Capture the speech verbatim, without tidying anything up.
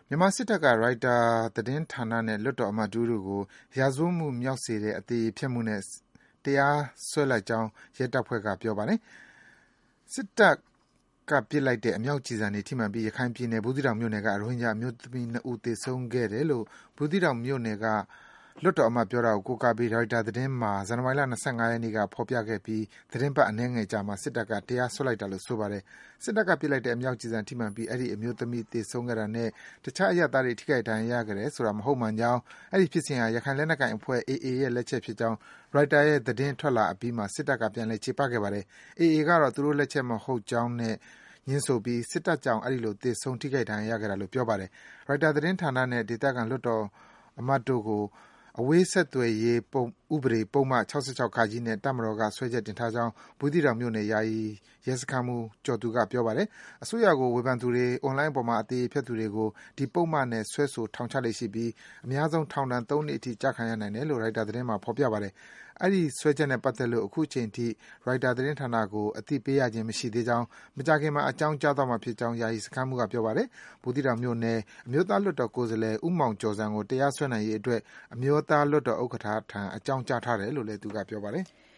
မြန်မာစစ်တပ်က ရိုက်တာသတင်းဌာနနဲ့လွှတ်တော်အမတ်တဦးတို့ကိုရာဇဝတ်မှုမြောက်စေတဲ့အသရေဖျက်မှုနဲ့တရားစွဲလိုက်ကြောင်းရဲတပ်ဖွဲ့ကပြောပါတယ်။စစ်တပ်ကပစ်လိုက်တဲ့အမြောက်ကျည်ဆံတွေထိမှန်ပြီးရခိုင်ပြည်နယ်ဘူးသီးတောင်မြို့နယ်ကရိုဟင်ဂျာအမျိုးသမီးနှစ်ဦးသေဆုံးခဲ့တယ်လို့ဘူးသီးတောင်မြို့နယ်ကလွှတ်တော်အမတ်ပြောတာကိုကိုးကားပြီးရိုက်တာသတင်းမှာဇန်နဝါရီလ၂၅ရက်နေ့ကဖော်ပြခဲ့ပြီးသီတင်းပတ်အနည်းငယ်ကြာမှစစ်တပ်ကတရားစွဲလိုက်တာလို့ဆိုပါတယ်။စစ်တပ်ကပစ်လိုက်တဲ့အမြောက်ကျည်ဆံထိမှန်ပြီးအဲဒီအမျိုးသမီးသေဆုံးခဲ့တာနဲ့တခြားအရပ်သားတွေထိခိုက်ဒဏ်ရာရခဲ့တယ်ဆိုတာမဟုတ်မှန်ကြောင်းအဲဒီဖြစ်စဉ်ဟာရခိုင်လက်နက်ကိုင်အဖွဲ့ အေအေ ရဲ့လက်ချက်ဖြစ်ကြောင်းရိုက်တာရဲ့သတင်းထွက်လာအပြီးမှာစစ်တပ်ကပြန်လည်ချေပခဲ့ပါတယ်။ အေအေကတော့သူတို့လက်ချက်မဟုတ်ကြောင်းနဲ့ငြင်းဆိုပြီးစစ်တပ်ကြောင့်အဲဒီလိုသေဆုံးထိခိုက်ဒဏ်ရာရခဲ့တာလို့ပြောပါတယ်။ရိုက်တာသတင်းဌာနနဲ့ဒေသခံလွှတ်တော်အမတ်တို့ကိုအဝေးဆက်သွယ်ရေးဥပဒေပုဒ်မ၆၆(ခ) နဲ့တပ်မတော်ကစွဲချက်တင်ထားကြောင်းဘူးသီးတောင်မြို့နယ်ယာယီရဲစခန်းမှူးကျော်သူကပြောပါတယ်။အစိုးရကိုဝေဖန်သူတွေ၊ အွန်လိုင်းပေါ်မှာအသရေဖျက်သူတွေကိုဒီပုဒ်မနဲ့စွဲဆိုထောင်ချလေ့ရှိပြီးအများဆုံးထောင်ဒဏ်သုံးနှစ်အထိကျခံရနိုင်တယ်လို့ရိုက်တာသတင်းမှာဖော်ပြပါတယ်။အဲဒီစွဲချက်နဲ့ပတ်သက်လို့အခုချိန်ထိရိုက်တာသတင်းဌာနကိုအသိပေးရခြင်းမရှိသေးကြောင်းမကြာခင်မှာအကြောင်းကြားသွားမှာဖြစ်ကြောင်းယာယီစခန်းမှူးကပြောပါတယ်။ဘူးသီးတောင်မြို့နယ်အမျိုးသားလွှတ်တော်ကိုယ်စားလှယ်ဦးမောင်ကျော်ဇံကိုတရားစွဲနိုင်ရေးအတွက်အမျိုးသားလွှတ်တော်ဥက္ကဋ္ဌထံအကြောင်းကြားထားတယ်လို့လည်းသူကပြောပါတယ်။